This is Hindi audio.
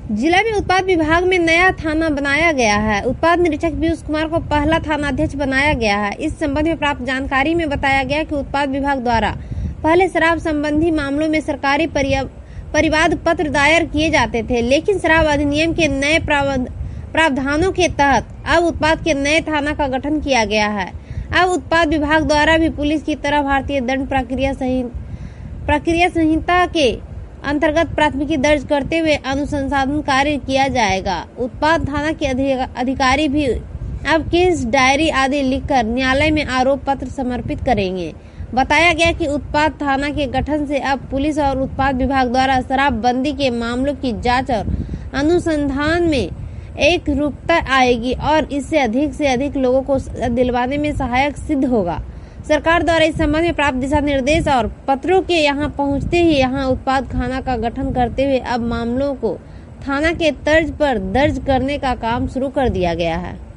जिला में उत्पाद विभाग में नया थाना बनाया गया है। उत्पाद निरीक्षक पीयूष कुमार को पहला थाना अध्यक्ष बनाया गया है। इस संबंध में प्राप्त जानकारी में बताया गया कि उत्पाद विभाग द्वारा पहले शराब संबंधी मामलों में सरकारी परिवाद पत्र दायर किए जाते थे, लेकिन शराब अधिनियम के नए प्रावधानों के तहत अब उत्पाद के नए थाना का गठन किया गया है। अब उत्पाद विभाग द्वारा भी पुलिस की तरह भारतीय दंड प्रक्रिया संहिता के अंतर्गत प्राथमिकी दर्ज करते हुए अनुसंधान कार्य किया जाएगा। उत्पाद थाना के अधिकारी भी अब केस डायरी आदि लिखकर न्यायालय में आरोप पत्र समर्पित करेंगे। बताया गया कि उत्पाद थाना के गठन से अब पुलिस और उत्पाद विभाग द्वारा शराबबंदी के मामलों की जांच और अनुसंधान में एक रूपता आएगी और इससे अधिक लोगों को दिलवाने में सहायक सिद्ध होगा। सरकार द्वारा इस संबंध में प्राप्त दिशा निर्देश और पत्रों के यहां पहुंचते ही यहां उत्पाद थाना का गठन करते हुए अब मामलों को थाना के तर्ज पर दर्ज करने का काम शुरू कर दिया गया है।